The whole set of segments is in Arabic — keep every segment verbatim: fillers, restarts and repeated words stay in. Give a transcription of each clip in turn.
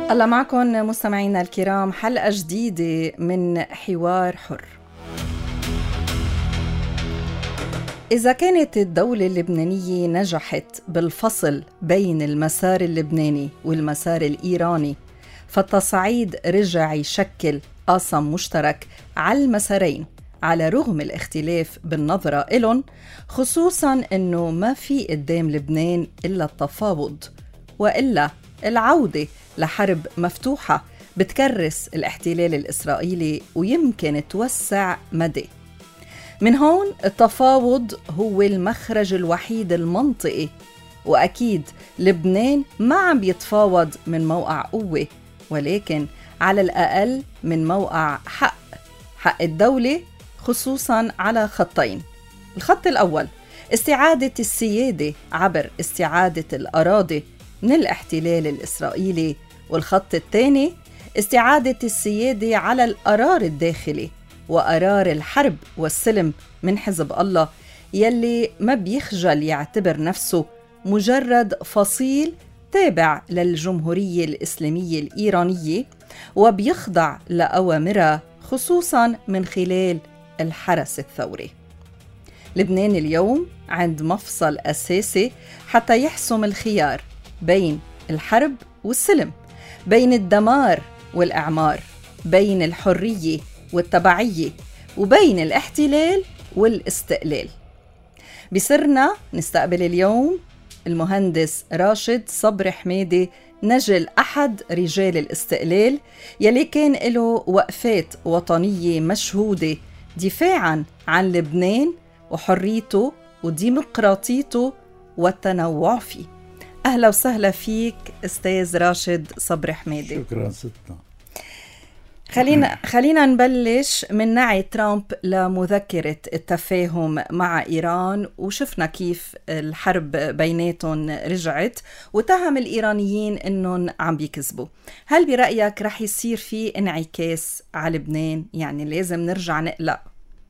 الله معكم مستمعينا الكرام، حلقة جديدة من حوار حر. إذا كانت الدولة اللبنانية نجحت بالفصل بين المسار اللبناني والمسار الإيراني، فالتصعيد رجع يشكل قاسم مشترك على المسارين على رغم الاختلاف بالنظرة إلن، خصوصاً أنه ما في قدام لبنان إلا التفاوض، وإلا العودة لحرب مفتوحة بتكرس الاحتلال الإسرائيلي ويمكن توسع مدى. من هون التفاوض هو المخرج الوحيد المنطقي، وأكيد لبنان ما عم بيتفاوض من موقع قوة، ولكن على الأقل من موقع حق حق الدولة، خصوصاً على خطين. الخط الأول استعادة السيادة عبر استعادة الأراضي من الاحتلال الإسرائيلي، والخط الثاني استعادة السيادة على القرار الداخلي وقرار الحرب والسلم من حزب الله، يلي ما بيخجل يعتبر نفسه مجرد فصيل تابع للجمهورية الإسلامية الإيرانية وبيخضع لأوامرها، خصوصاً من خلال الحرس الثوري. لبنان اليوم عند مفصل أساسي حتى يحسم الخيار بين الحرب والسلم، بين الدمار والإعمار، بين الحرية والتبعية، وبين الاحتلال والاستقلال. بسرنا نستقبل اليوم المهندس راشد صبري حميدي، نجل أحد رجال الاستقلال يلي كان له وقفات وطنية مشهودة دفاعاً عن لبنان وحريته وديمقراطيته والتنوع فيه. أهلا وسهلا فيك أستاذ راشد صبري حميدي. شكرا ستنا. خلينا خلينا نبلش من نعي ترامب لمذكرة التفاهم مع إيران، وشفنا كيف الحرب بيناتهم رجعت وتهم الإيرانيين إنهم عم بيكذبوا. هل برأيك رح يصير في انعكاس على لبنان؟ يعني لازم نرجع نقلق؟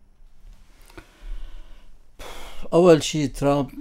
أول شيء ترامب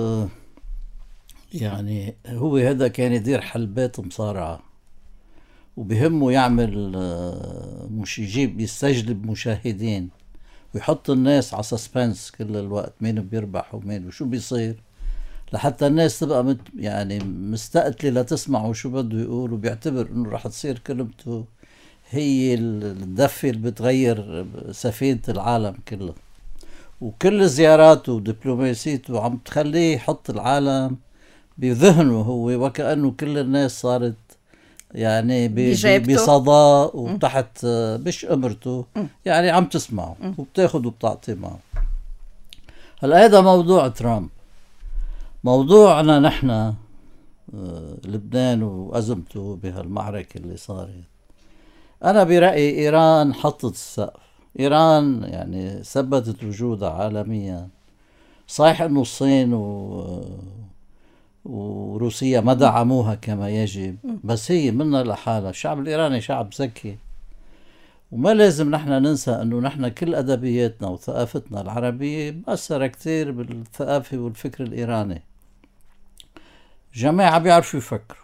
يعني هو هذا كان يدير حلبات مصارعة، وبهمه يعمل مش يجيب يستجلب مشاهدين ويحط الناس على سسبنس كل الوقت، مين بيربح ومين وشو بيصير، لحتى الناس تبقى مت يعني مستقتلة لتسمعوا شو بده يقول، وبيعتبر انه رح تصير كلمته هي الدفة اللي بتغير سفينة العالم كله. وكل زياراته ودبلوماسيته عم تخليه يحط العالم بذهنه هو، وكأنه كل الناس صارت يعني بصداء وتحت مش امرته، يعني عم تسمعه وبتاخد وبتعطي معه. هلا هذا موضوع ترامب. موضوعنا نحن لبنان وأزمته بهالمعركة اللي صارت، أنا برأيي إيران حطت السقف. إيران يعني ثبتت وجودها عالميا. صحيح أنه الصين و... وروسيا ما دعموها كما يجب، بس هي منها لحالها. الشعب الإيراني شعب ذكي، وما لازم نحن ننسى أنه نحن كل أدبياتنا وثقافتنا العربية مأثرة كتير بالثقافة والفكر الإيراني. جماعة بيعرفوا يفكروا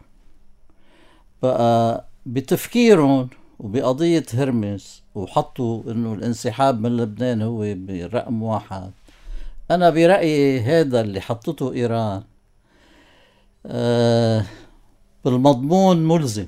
بقى بتفكيرهم وبقضية هرمس، وحطوا انه الانسحاب من لبنان هو برقم واحد. انا برأيي هذا اللي حطته ايران آه بالمضمون ملزم،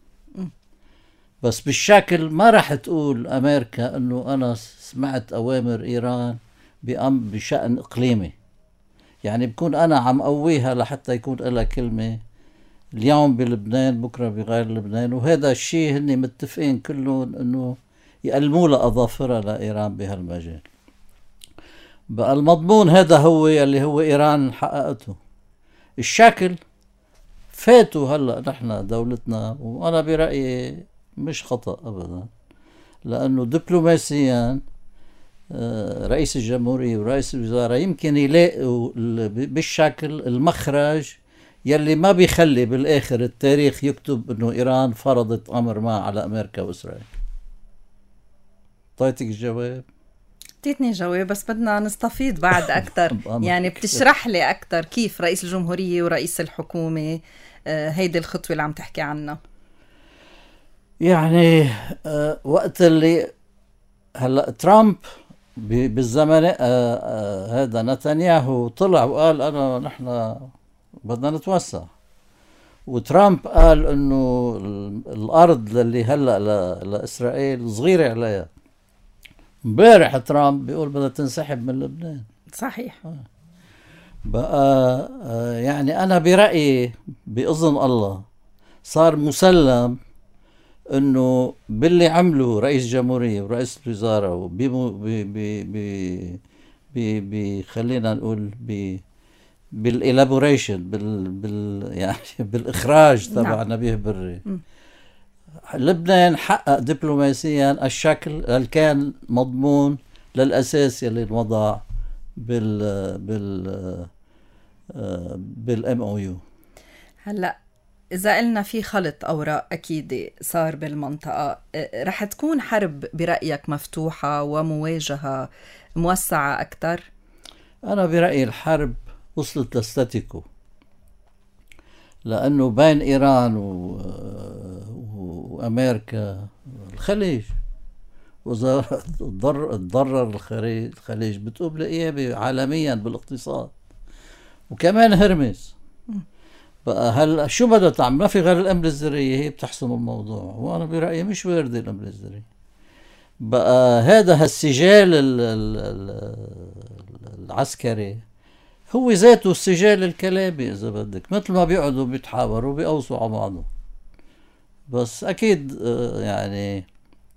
بس بالشكل ما رح تقول امريكا انه انا سمعت اوامر ايران بأم بشأن اقليمي. يعني بكون انا عم قويها لحتى يكون لها كلمة اليوم بلبنان بكرة بغير لبنان، وهذا الشيء هني متفقين كلهم انه يقلموا لها اظافرها لايران بهالمجال. بقى المضمون هذا هو اللي هو ايران حققته. الشكل فاتوا هلا نحن دولتنا، وانا برأيي مش خطأ ابدا، لانه دبلوماسيا رئيس الجمهورية ورئيس الوزراء يمكن يلاقوا بالشكل المخرج يلي ما بيخلي بالآخر التاريخ يكتب انه ايران فرضت امر ما على امريكا واسرائيل. طيتك الجواب؟ اعطيتني جواب، بس بدنا نستفيض بعد اكثر. يعني بتشرح لي اكثر كيف رئيس الجمهورية ورئيس الحكومة هيدي الخطوة اللي عم تحكي عنها؟ يعني آه وقت اللي هلا ترامب بالزمن آه آه هذا نتنياهو طلع وقال انا نحن بدنا نتوسع، وترامب قال انه الارض اللي هلا لاسرائيل صغيره عليها. امبارح ترامب بيقول بدها تنسحب من لبنان. صحيح. بقى يعني انا برايي باذن الله صار مسلم انه باللي عمله رئيس جمهوريه ورئيس الوزراء وبي بي بي بي خلينا نقول ب بالإلابوريشن بال, بال يعني بالإخراج تبع نعم. نبيه بري، لبنان حقق دبلوماسيا الشكل اللي كان مضمون للأساس اللي انوضع بال بال بالام او يو. هلا إذا قلنا في خلط أوراق أكيد صار بالمنطقة، رح تكون حرب برأيك مفتوحة ومواجهة موسعة أكثر؟ أنا برأيي الحرب وصلت لستاتيكو، لأنه بين إيران و... وأمريكا الخليج، وإذا تضرر الخليج بتقوم لإيابة عالميا بالاقتصاد، وكمان هرمز. بقى هل شو بدها تعمل؟ ما في غير القنبلة الذرية هي بتحسم الموضوع، وأنا برأيي مش واردة القنبلة الذرية. بقى هذا هالسجال العسكري هو ذاته السجال الكلامي إذا بدك، مثل ما بيقعدوا بيتحاوروا بيقوصوا على بعضهم. بس أكيد آه يعني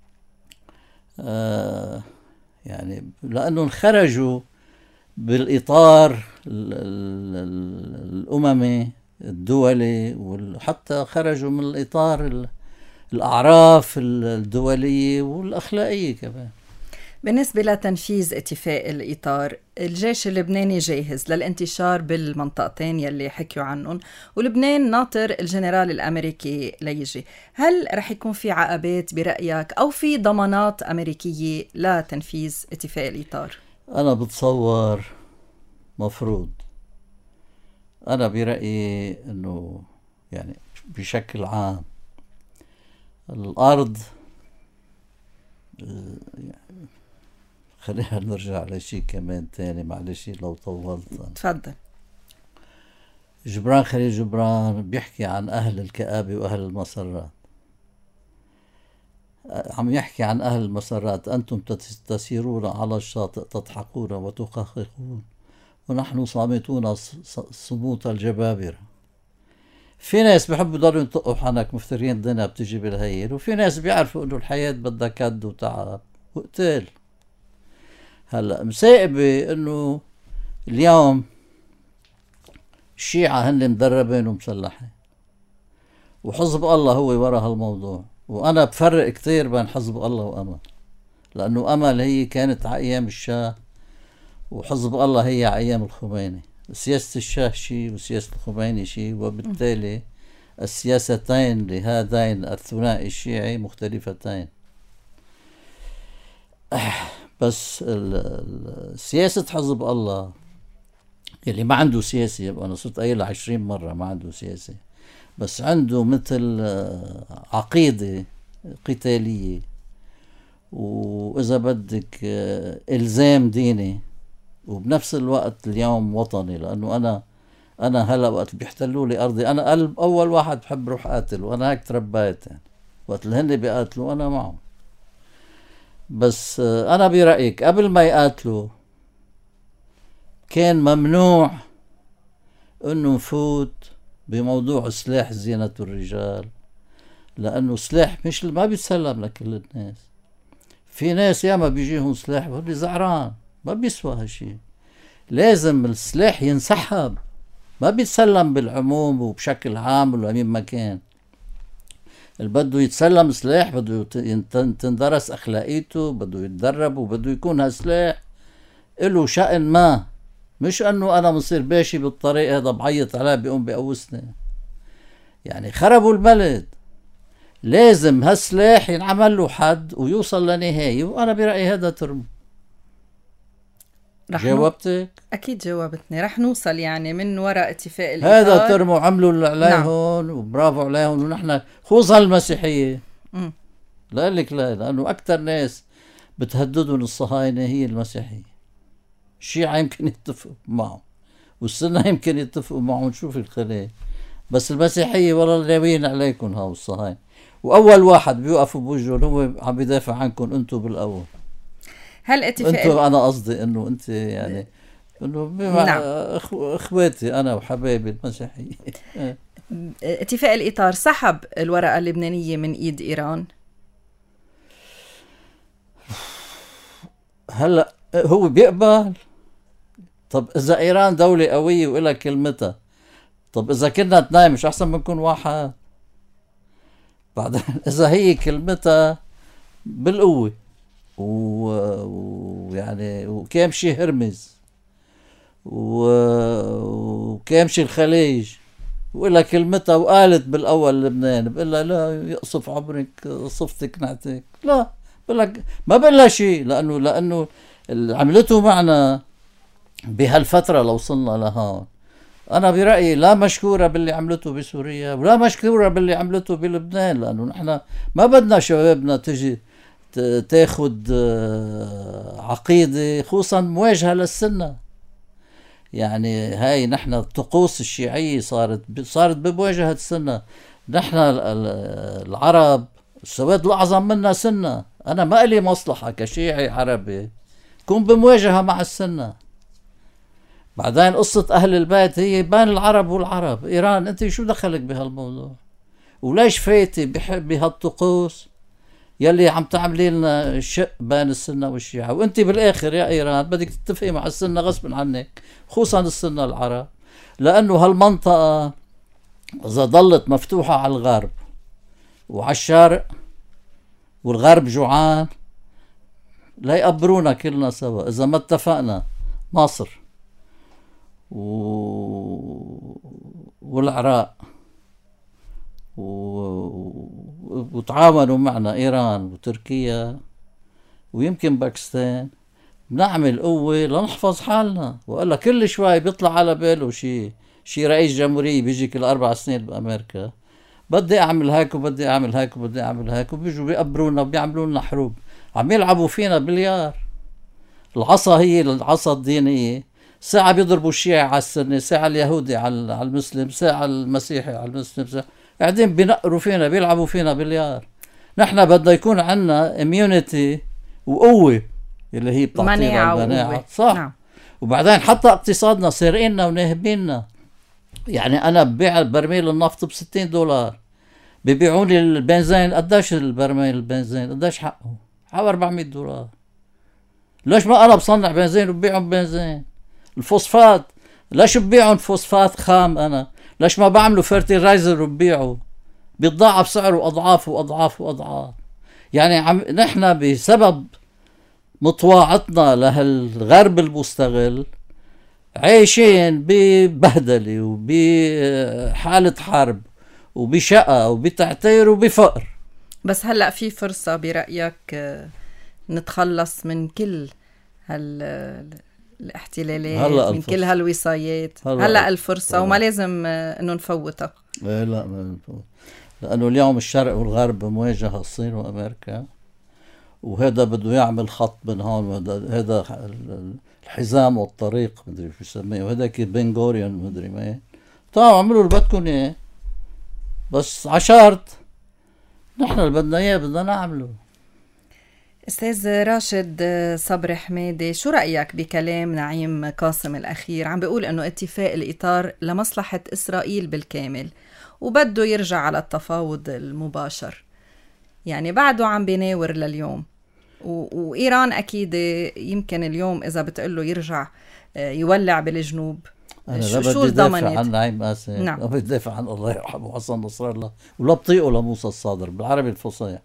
آه يعني لأنه خرجوا بالإطار الأممي الدولي، وحتى خرجوا من الإطار الأعراف الدولية والأخلاقية كمان. بالنسبة لتنفيذ اتفاق الإطار، الجيش اللبناني جاهز للانتشار بالمنطقتين يلي حكيوا عنهم، ولبنان ناطر الجنرال الأمريكي ليجي. هل رح يكون في عقبات برأيك أو في ضمانات أمريكية لتنفيذ اتفاق الإطار؟ أنا بتصور مفروض، أنا برأيي أنه يعني بشكل عام الأرض يعني خلينا نرجع لشيء كمان تاني، معلش لو طولت. تفضل. جبران خليل جبران بيحكي عن أهل الكآبة وأهل المسرات، عم يحكي عن أهل المسرات: أنتم تسيرون على الشاطئ تضحكون وتقهقون ونحن صامتون صموت الجبابرة. في ناس بيحبوا يضلوا ينطقوا حنك مفترين الدنيا بتجي بالهيل، وفي ناس بيعرفوا انه الحياة بدها كد وتعب وقتال. هلا مسائبة انه اليوم الشيعة هن مدربين ومسلحين، وحزب الله هو وراء هالموضوع. وانا بفرق كتير بين حزب الله وامل، لانه امل هي كانت على ايام الشاه، وحزب الله هي على ايام الخميني. سياسة الشاه شيء وسياسة الخميني شيء، وبالتالي السياستين لهذين الثنائي الشيعي مختلفتين. بس سياسة حزب الله اللي ما عنده سياسة، يبقى أنا صرت قايلها عشرين مرة ما عنده سياسة، بس عنده مثل عقيدة قتالية، وإذا بدك إلزام ديني، وبنفس الوقت اليوم وطني. لأنه أنا أنا هلا وقت بيحتلوا لي أرضي أنا قلب أول واحد بحب روح قاتل، وأنا هيك تربيت. يعني وقت اللي هن بيقاتلوا أنا معهم. بس أنا برأيك قبل ما يقاتلوا كان ممنوع إنه نفوت بموضوع سلاح زينة الرجال، لأنه سلاح مش ما بيتسلم لكل الناس. في ناس ياما بيجيهم سلاح وهو زعران ما بيسوى هالشي. لازم السلاح ينسحب، ما بيتسلم بالعموم وبشكل عام ولا مين ما كان. اللي بده يتسلم سلاح بده تندرس أخلاقيته، بده يتدرب، وبده يكون هالسلاح له شأن ما، مش أنه أنا مصير باشي بالطريق هذا بعيط عليه بيقوم بيقوسني. يعني خربوا البلد، لازم هالسلاح ينعمل له حد ويوصل لنهاية. وأنا برأيي هذا ترم. جاوبتك؟ أكيد جاوبتني. رح نوصل يعني من وراء اتفاق الإطار. هذا ترموا عملوا اللي عليهم. نعم. وبرافو عليهم. ونحن خوص هالمسيحية. مم. لا لك لا، لأنه أكثر ناس بتهددهم الصهاينة هي المسيحية. الشيعة يمكن يتفقوا معهم والسنة يمكن يتفقوا معهم، شوف الخلايا، بس المسيحية والله ناويين عليكم هاو الصهاينة، وأول واحد بيوقفوا بوجههم هو عم بيدافع عنكم أنتم بالأول. هل اتفاق أنتم أنا قصدي إنه أنت يعني إنه بمع نعم. إخواتي أنا وحبايبي المسيحيين. اتفاق الإطار سحب الورقة اللبنانية من إيد إيران؟ هلا هو بيقبل؟ طب إذا إيران دولة قوية وإلها كلمتها، طب إذا كنا اثنين مش أحسن منكون واحد؟ بعدين إذا هي كلمتها بالقوة ويعني و... وكامشي هرمز و... وكامشي الخليج وإلها كلمتها وقالت بالأول لبنان، بقول لها لا يقصف عمرك صفتك نعتك، لا بقولك ما بقول شيء، لأنه لأنه اللي عملته معنا بهالفترة لو وصلنا لهون، أنا برأيي لا مشكورة باللي عملته بسوريا ولا مشكورة باللي عملته بلبنان، لأنه نحن ما بدنا شبابنا تجي تاخد عقيدة خصوصا مواجهة للسنة. يعني هاي نحن الطقوس الشيعية صارت صارت بمواجهة السنة. نحن العرب السواد الأعظم منا سنة، أنا ما لي مصلحة كشيعي عربي كون بمواجهة مع السنة. بعدين قصة أهل البيت هي بين العرب والعرب. إيران أنت شو دخلك بهالموضوع؟ وليش فايتي بهالطقوس يلي عم تعملي لنا شق بين السنة والشيعة؟ وانت بالآخر يا إيران بدك تتفقي مع السنة غصب عنك، خصوصا السنة العرب، لأنه هالمنطقة إذا ضلت مفتوحة على الغرب وعلى الشرق والغرب جوعان لا يقبرونا كلنا سوا إذا ما اتفقنا مصر و... والعراق و... وتعاونوا معنا إيران وتركيا ويمكن باكستان، بنعمل قوة لنحفظ حالنا. وقال كل شوي بيطلع على باله شي شي رئيس جمهورية بيجي كل أربع سنين بأمريكا، بدي أعمل هيك وبدي أعمل هيك وبدي أعمل هيك، وبيجوا بيقبرونا وبيعملوا لنا حروب، عم يلعبوا فينا بليار. العصا هي العصا الدينية، ساعة بيضربوا الشيعي على السنة، ساعة اليهودي على المسلم، ساعة المسيحي على المسلم، ساعة قاعدين بينقروا فينا بيلعبوا فينا بليار. نحن بدنا يكون عنا اميونيتي وقوة اللي هي بتعطينا المناعة، صح؟ نعم. وبعدين حتى اقتصادنا سارقيننا وناهبيننا. يعني أنا ببيع برميل النفط بستين دولار، ببيعوني البنزين قداش البرميل البنزين قداش حقه؟ حوالي أربعمية دولار. ليش ما أنا بصنع بنزين وببيعهم بنزين؟ الفوسفات ليش ببيعهم فوسفات خام؟ أنا ليش ما بعملوا فيرتيلايزر وببيعه؟ بيتضاعف سعره أضعاف وأضعاف وأضعاف. يعني عم نحن بسبب مطواعتنا لهالغرب المستغل عايشين ببهدلة وبحالة حرب وبشقة وبتعتير وبفقر. بس هلأ في فرصة برأيك نتخلص من كل هال الاحتلالات، من الفرصة. كل هالوصايات هلأ, هلأ الفرصة هلأ. وما لازم انه نفوتها. لا لا ما نفوت، لأنه اليوم الشرق والغرب بمواجهة الصين وأمريكا، وهذا بده يعمل خط بين هون، هذا الحزام والطريق مدري شو يسميه، وهذاك بن غوريون مدري ما. طبعا عملوا اللي بدكم اياه، بس عشرت نحن اللي بدنا اياه بدنا نعمله. أستاذ راشد صبري حمادي، شو رأيك بكلام نعيم قاسم الأخير؟ عم بيقول أنه اتفاق الإطار لمصلحة إسرائيل بالكامل وبده يرجع على التفاوض المباشر، يعني بعده عم بيناور لليوم، و... وإيران أكيد يمكن اليوم إذا بتقله يرجع يولع بالجنوب. أنا لا بدي دافع عن نعيم قاسم، نعم. لا بدي دافع عن الله يرحمه حسن نصر الله، ولا بطيقه لموسى الصادر بالعربي الفصيح.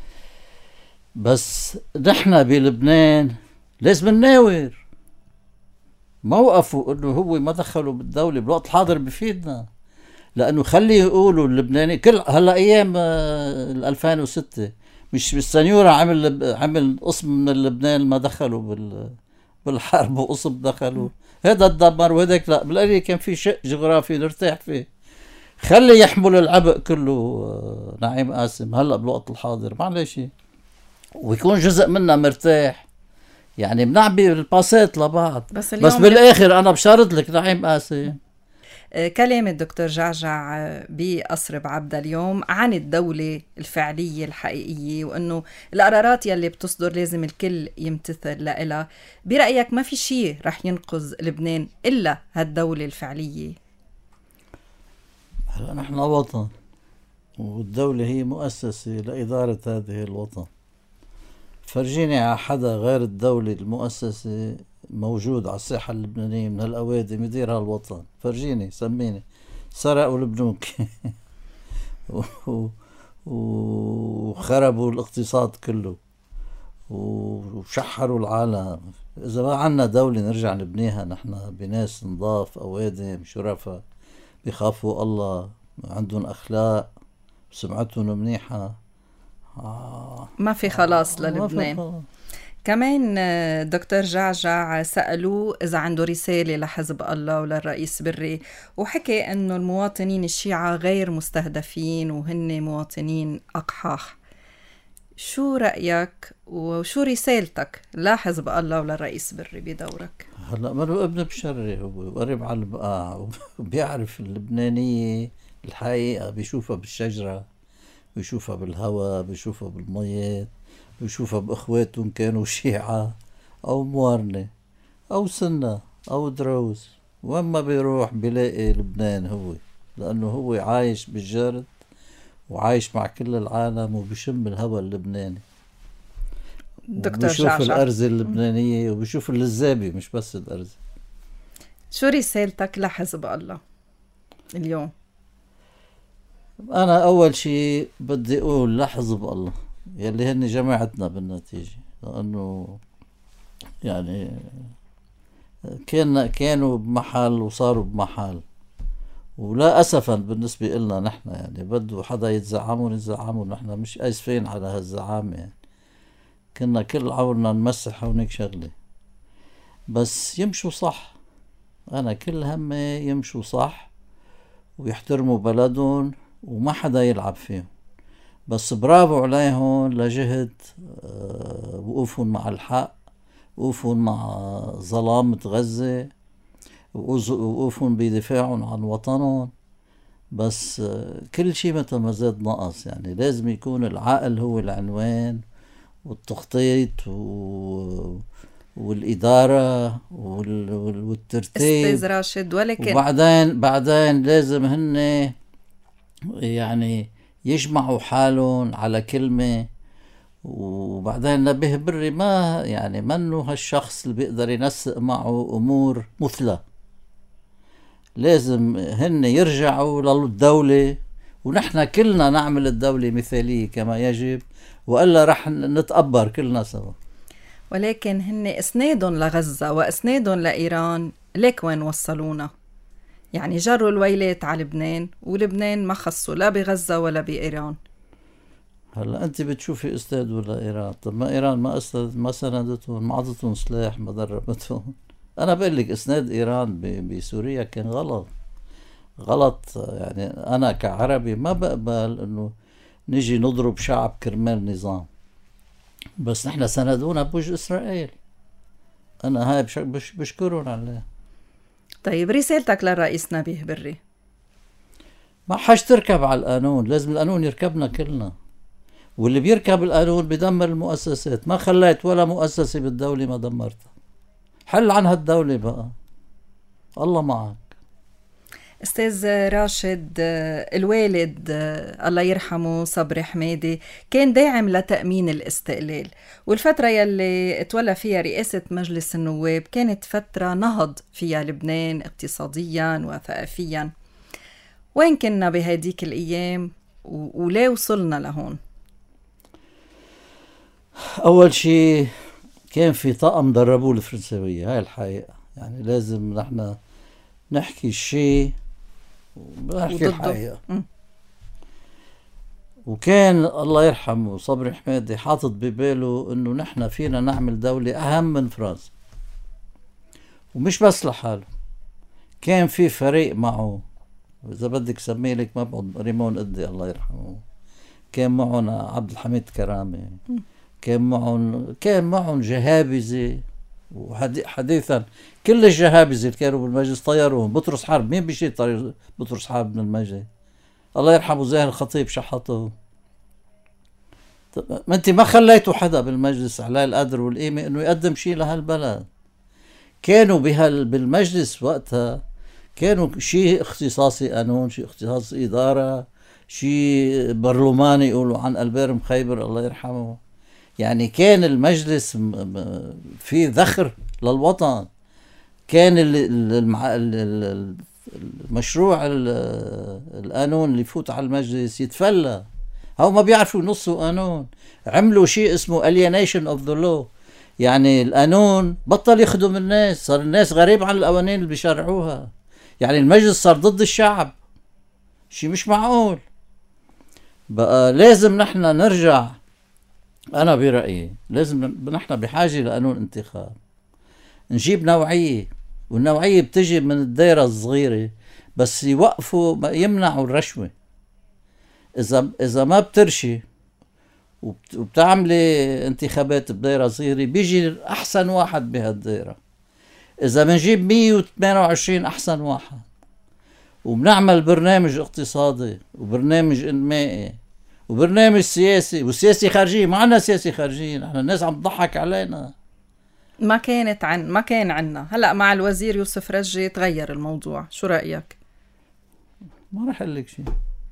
بس نحن بلبنان لازم نناور. موقفه انه هو ما دخلوا بالدولة بالوقت الحاضر بفيدنا، لانه خلي يقولوا اللبناني كل هلا ايام ألفين وستة مش بالسنيورة عمل عمل قسم من اللبنان ما دخلوا بال بالحرب وقسم دخلوا، هذا تدمر وهذاك لا، بالقليل كان في شق جغرافي نرتاح فيه. خلي يحمل العبء كله نعيم قاسم هلا بالوقت الحاضر، معلش، ويكون جزء منا مرتاح. يعني بنعبي الباسات لبعض، بس, بس بالاخر انا بشارط لك نعيم قاسم. كلام الدكتور جعجع بقصر بعبدة اليوم عن الدولة الفعلية الحقيقية، وأنه القرارات يلي بتصدر لازم الكل يمتثل لها. برأيك ما في شيء رح ينقذ لبنان إلا هالدولة الفعلية؟ هلا نحن وطن، والدولة هي مؤسسة لإدارة هذه الوطن. فرجيني على حدا غير الدولة المؤسسة موجود على الساحة اللبنانية من هالأوادم يدير هالوطن، فرجيني، سميني. سرقوا البنوك وخربوا الاقتصاد كله وشحروا العالم. إذا ما عنا دولة نرجع نبنيها نحن بناس نضاف، أوادم، شرفاء، بيخافوا الله، عندهم أخلاق، سمعتهم منيحة، آه ما في خلاص للبنان. آه كمان دكتور جعجع سألوه إذا عنده رسالة لحزب الله وللرئيس بري، وحكي أنه المواطنين الشيعة غير مستهدفين وهن مواطنين أقحاح. شو رأيك وشو رسالتك لحزب الله وللرئيس بري بدورك؟ هلأ منو ابن بشري، هو قريب على البقاع وبيعرف اللبنانية الحقيقة، بيشوفها بالشجرة، بيشوفها بالهواء، بيشوفها بالمية، بيشوفها بإخواتهم كانوا شيعة أو موارنة أو سنة أو دروز. وما بيروح بيلاقي لبنان هو، لأنه هو عايش بالجرد وعايش مع كل العالم وبيشم الهواء اللبناني، دكتور بيشوف جعجع الأرزة اللبنانية وبيشوف اللزابة مش بس الأرزة. شو رسالتك لحزب الله اليوم؟ أنا أول شيء بدي أقول لحزب الله يلي هن جماعتنا بالنتيجة، لأنه يعني كان كانوا بمحل وصاروا بمحل، ولا أسفا بالنسبة إلنا نحن، يعني بدو حدا يتزعمون يتزعمون، نحن مش أسفين على هالزعامة، يعني كنا كل عورنا نمسح هونيك شغلة، بس يمشوا صح. أنا كل همي يمشوا صح ويحترموا بلدهم وما حدا يلعب فيهم. بس برافو عليهم لجهد وقوفهم مع الحق، وقوفهم مع ظلامة غزة، وقوفهم بدفاعهم عن وطنهم. بس كل شيء متى ما زاد نقص، يعني لازم يكون العقل هو العنوان، والتخطيط و... والإدارة وال... والترتيب. أستاذ راشد، ولكن وبعدين بعدين لازم هن يعني يجمعوا حالهم على كلمة. وبعدين نبيه بري ما يعني منه هالشخص اللي بيقدر ينسق معه أمور مثلى. لازم هن يرجعوا للدولة، ونحن كلنا نعمل الدولة مثالية كما يجب، وإلا رح نتقبر كلنا سوا. ولكن هن اسنادهم لغزة واسنادهم لإيران ليك وين وصلونا؟ يعني جروا الويلات على لبنان، ولبنان ما خصوا لا بغزة ولا بإيران. هلا انت بتشوفي استاد ولا ايران؟ طب ما ايران ما استاد، ما سندتهم، ما عطتهم سلاح، ما دربتهم. انا بقول لك اسناد ايران بسوريا كان غلط غلط. يعني انا كعربي ما بقبل انه نجي نضرب شعب كرمال نظام، بس نحن سندونا بوجه اسرائيل. انا هاي بش بش بشكرهم عليه. طيب رسالتك للرئيس نبيه بري؟ ما حاج تركب على القانون، لازم القانون يركبنا كلنا، واللي بيركب القانون بدمر المؤسسات. ما خليت ولا مؤسسة بالدولة ما دمرتها. حل عن هالدولة بقى، الله معك. أستاذ راشد، الوالد الله يرحمه صبري حمادي كان داعم لتأمين الاستقلال، والفترة يلي اتولى فيها رئاسة مجلس النواب كانت فترة نهض فيها لبنان اقتصاديا وثقافيا. وين كنا بهديك الأيام وليه وصلنا لهون؟ أول شيء كان في طاقم دربوه الفرنسوية، هاي الحقيقة. يعني لازم نحن نحكي الشيء ونحكي الحقيقة. م. وكان الله يرحمه صبري حمادي حاطط بباله انه نحن فينا نعمل دولة اهم من فرنسا، ومش بس لحاله، كان في فريق معه إذا بدك سميه لك ما بعد ريمون قدي الله يرحمه، كان معهم عبد الحميد كرامة، كان معهم كان معهم جهابزة، وحديثا كل الجهابزة اللي كانوا بالمجلس طيروهم. بطرس حرب، مين بيشيل طير بطرس حرب من المجلس؟ الله يرحمه زاهر الخطيب شحطه. ما انت ما خليتوا حدا بالمجلس على القدر والقيمة انه يقدم شيء لهالبلد. كانوا بهال بالمجلس وقتها كانوا شيء اختصاصي قانون، شيء اختصاصي إدارة، شيء برلماني يقولوا عن ألبير مخيبر الله يرحمه. يعني كان المجلس في ذخر للوطن. كان المشروع القانون اللي يفوت على المجلس يتفلى. هو ما بيعرفوا نصوا قانون، عملوا شيء اسمه alienation of the law، يعني القانون بطل يخدم الناس، صار الناس غريب عن القوانين اللي بيشرعوها. يعني المجلس صار ضد الشعب، شيء مش معقول. بقى لازم نحن نرجع، أنا برأيي لازم نحن بحاجة لقانون انتخاب، نجيب نوعية، والنوعية بتجي من الدائرة الصغيرة، بس يوقفوا يمنعوا الرشوة. إذا إذا ما بترشي وبتعملي انتخابات بدائرة صغيرة بيجي أحسن واحد بهالدائرة. إذا بنجيب مية وثمانية وعشرين أحسن واحد، وبنعمل برنامج اقتصادي وبرنامج انمائي وبرنامج سياسي وسياسي خارجي، ما عنا سياسي خارجي، نحن الناس عم تضحك علينا. ما كانت عن ما كان عنا. هلا مع الوزير يوسف رجي تغير الموضوع، شو رأيك؟ ما رح اقول لك شيء.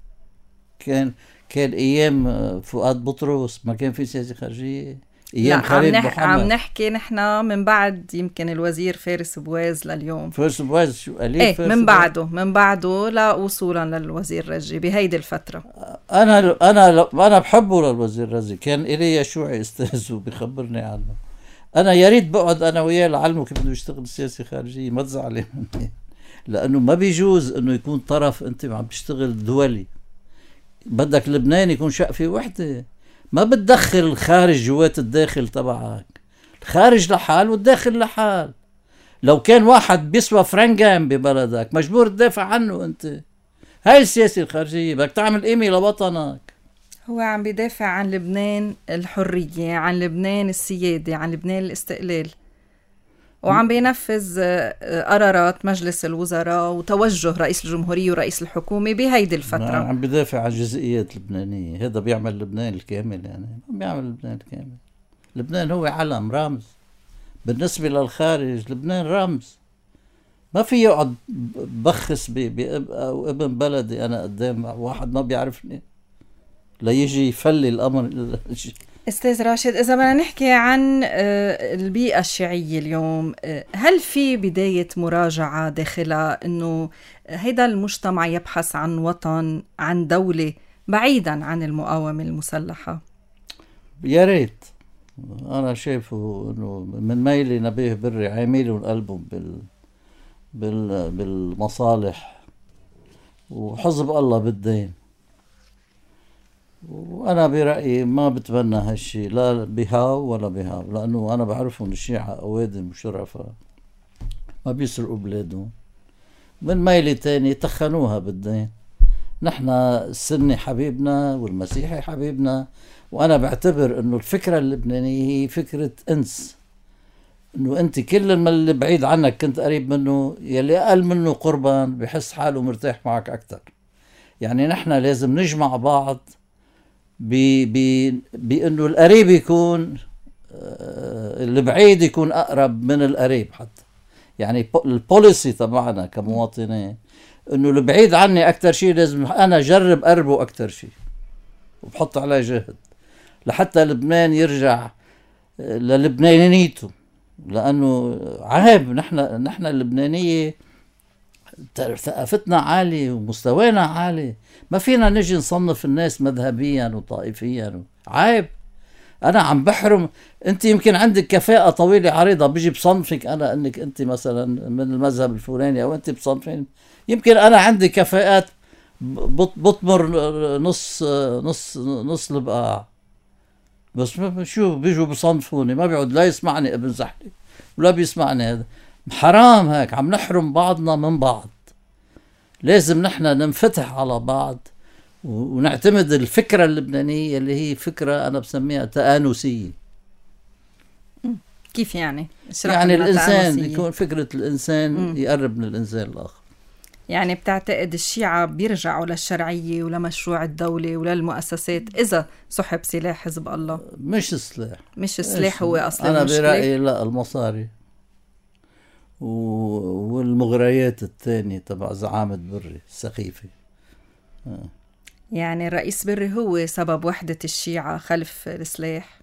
كان كان ايام فؤاد بطرس ما كان في سياسه خارجيه. ايام خالد عم, نح... محمد. عم نحكي نحن من بعد يمكن الوزير فارس بواز لليوم. فارس بواز شو قليل؟ ايه من بعده من بعده لا وصولا للوزير رجي بهيدي الفتره. انا انا انا بحبه للوزير رجي، كان الي يشوعي استاذ وبيخبرني عنه. انا يا ريت بقعد انا وياه لعلمه كيف بده يشتغل سياسه خارجيه، ما تزعلي مني، لانه ما بيجوز انه يكون طرف انت عم بتشتغل دولي. بدك لبنان يكون شقفة وحدة، ما بتدخل الخارج جوات الداخل تبعك. الخارج لحال والداخل لحال. لو كان واحد بيسوى فرنجان ببلدك مجبور تدافع عنه انت. هاي السياسة الخارجية، بدك تعمل قيمة لوطنك. هو عم بيدافع عن لبنان الحرية، عن لبنان السيادة، عن لبنان الاستقلال، وعم بينفذ قرارات مجلس الوزراء وتوجه رئيس الجمهورية ورئيس الحكومة بهيدي الفترة. عم بيدافع عن جزئيات لبنانية. هذا بيعمل لبنان الكامل، يعني ما بيعمل لبنان الكامل. لبنان هو علم رمز بالنسبة للخارج. لبنان رمز، ما في يقعد بخس بابن بلدي أنا قدام واحد ما بيعرفني ليجي يفلي الأمر. أستاذ راشد، إذا بدنا نحكي عن البيئة الشيعية اليوم، هل في بداية مراجعة داخلها أنه هيدا المجتمع يبحث عن وطن، عن دولة بعيدا عن المقاومة المسلحة؟ يا ريت. أنا شايفه أنه من ميلي نبيه بري عاملون قلبهم بال... بال... بالمصالح وحزب الله بالدين. وأنا برأيي ما بتبنى هالشي لا بهاو ولا بهاو، لأنه أنا بعرفهم الشيعة أوادم وشرفة ما بيسرقوا بلادهم. من ميلي تاني تخنوها بالدين. نحن السني حبيبنا والمسيحي حبيبنا، وأنا بعتبر أنه الفكرة اللبنانية هي فكرة أنس، أنه أنت كل ما اللي بعيد عنك كنت قريب منه، يلي أقل منه قربا بحس حاله مرتاح معك أكتر. يعني نحن لازم نجمع بعض بأنه القريب يكون البعيد يكون أقرب من القريب. حتى يعني البوليسي تبعنا كمواطنين أنه البعيد عني أكتر شيء لازم أنا أجرب قربه أكتر شيء وبحط عليه جهد لحتى لبنان يرجع للبنانيته. لأنه عيب نحن نحن اللبنانية ثقافتنا عالية ومستوانا عالي، ما فينا نجي نصنف الناس مذهبيا وطائفيا. عيب. أنا عم بحرم. أنت يمكن عندك كفاءة طويلة عريضة، بيجي بصنفك أنا أنك أنت مثلا من المذهب الفلاني أو أنت بصنفين. يمكن أنا عندي كفاءات بطمر نص نص نص البقاع، بس شو بيجوا بصنفوني، ما بيعود لا يسمعني ابن زحلي ولا بيسمعني هذا. حرام هيك، عم نحرم بعضنا من بعض. لازم نحن ننفتح على بعض ونعتمد الفكرة اللبنانية اللي هي فكرة أنا بسميها تآنسية. كيف يعني؟ يعني الإنسان يكون فكرة الإنسان م. يقرب من الإنسان الآخر. يعني بتعتقد الشيعة بيرجعوا للشرعية ولمشروع الدولة وللمؤسسات إذا سحب سلاح حزب الله؟ مش السلاح، مش السلاح هو أصل أنا المشكلة. برأيي لا، المصاري والمغريات الثانية تبع زعامة بري السخيفة. آه. يعني الرئيس بري هو سبب وحدة الشيعة خلف السلاح؟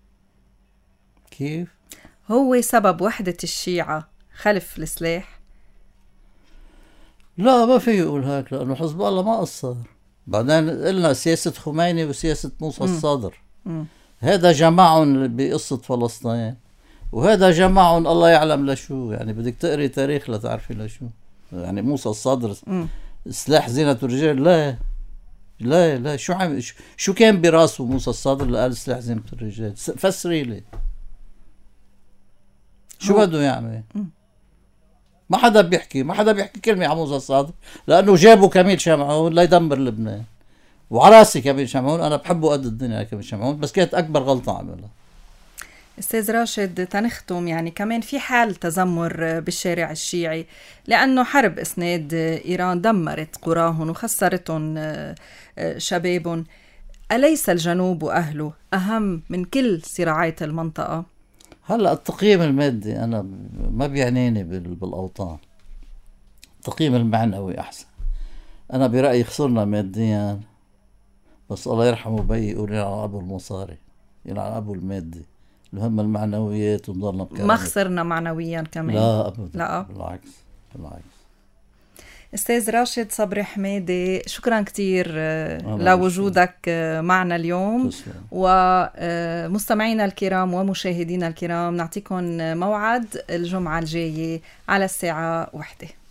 كيف؟ هو سبب وحدة الشيعة خلف السلاح؟ لا، ما في يقول هيك، لأنه حزب الله ما قصر. بعدين قلنا سياسة خميني وسياسة موسى الصدر، م. هذا جمعهم بقصة فلسطين، وهذا جمعهم الله يعلم لشو. يعني بدك تقري تاريخ لتعرفي لشو. يعني موسى الصدر م. سلاح زينة الرجال، لا لا لا، شو عم شو كان براسه موسى الصدر اللي قال سلاح زينة الرجال؟ فسري لي شو بده يعمل؟ م. ما حدا بيحكي ما حدا بيحكي كلمة عن موسى الصدر، لأنه جابوا كميل شمعون ليدمر لبنان. وعراسي كميل شمعون، أنا بحبه قد الدنيا كميل شمعون، بس كانت أكبر غلطة عملها. أستاذ راشد، تنختم يعني كمان في حال تذمر بالشارع الشيعي، لأنه حرب إسناد إيران دمرت قراهم وخسرتهم شبابهم. أليس الجنوب وأهله أهم من كل صراعات المنطقة؟ هلأ التقييم المادي أنا ما بيعنيني بالأوطان، التقييم المعنوي أحسن. أنا برأيي خسرنا ماديا، بس الله يرحمه بي يقول يلعن أبو المصاري، يلعن أبو المادي، المهم المعنويات ونضلنا بكرامة. ما خسرنا معنويا كمان؟ لا أبدا، لا. بالعكس بالعكس. أستاذ راشد صبري حمادي، شكرا كتير لوجودك معنا اليوم. ومستمعينا الكرام ومشاهدينا الكرام، نعطيكم موعد الجمعة الجاية على الساعة واحدة.